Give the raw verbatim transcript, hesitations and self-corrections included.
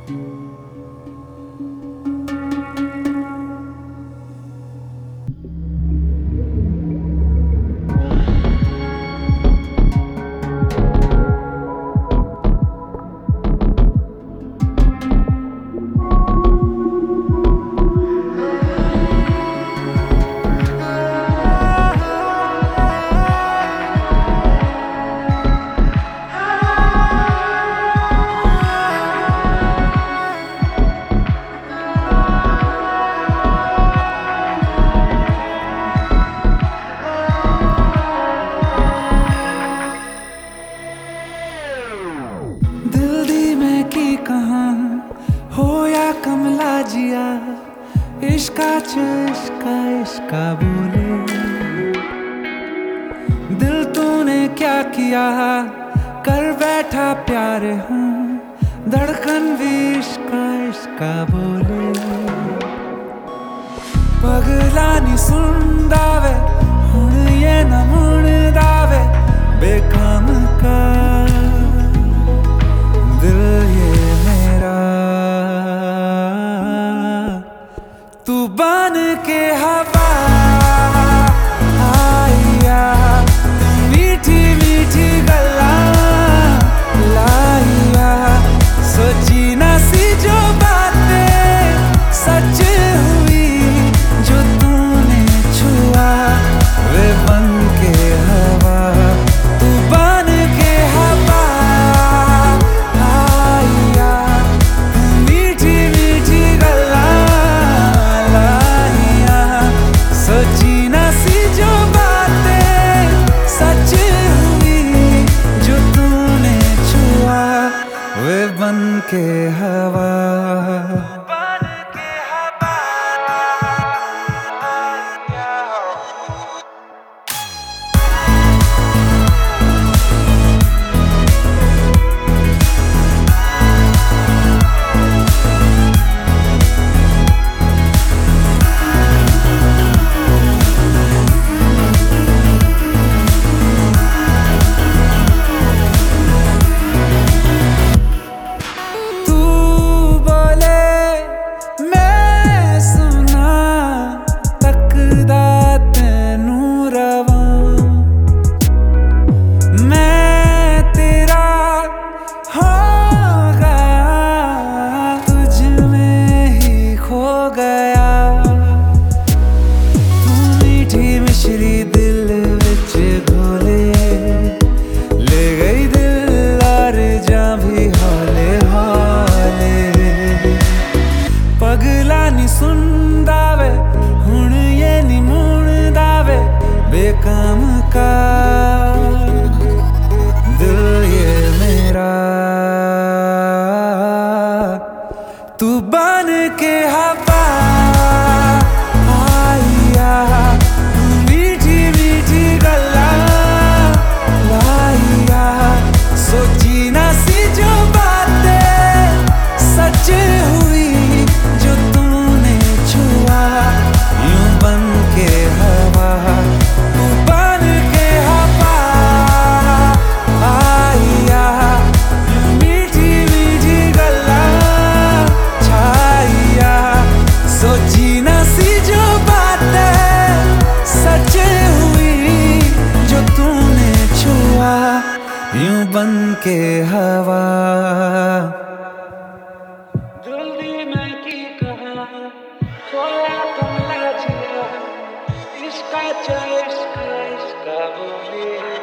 हो या कमला जिया, इश्का च इश्का इश्का बोले। दिल तूने क्या किया, कर बैठा प्यार हूँ, धड़कन भी इश्का इश्का बोले। पगला नी सुनदा वे, हुण ये न मुड़दा वे, बेकाम का दिल ये मेरा। तू बन के हवा आया, मीठी मीठी गल्ला लाया, सोची ना सी जो बातें सच हुई, जो तूने छुआ वे बन के हवा। तू बन के हवा आया, मीठी मीठी गल्ला लाया, सोची ना सी जो बातें सच हुई, जो तूने छुआ वे बन के हवा। दिल विच घोले ले गई दिल और जा भी हौले हौले। पगला नी सुनदा वे, हुण ये नी मुड़दा वे, बेकाम का दिल ये मेरा। तू बन के हवा आया, मीठी मीठी गल्ला लाया, सोची ना सी जो बातें सच हुई, जो तूने छुआ यूं बन के हवा। तू बन के हवा आया, मीठी मीठी गल्ला छाया, सोची ना सी जो बातें सच हुई, जो तूने छुआ यूं बन के हवा। जल्दी मैं की कहा, सोया कमला जिया, इसका चा इसका इसका बोले।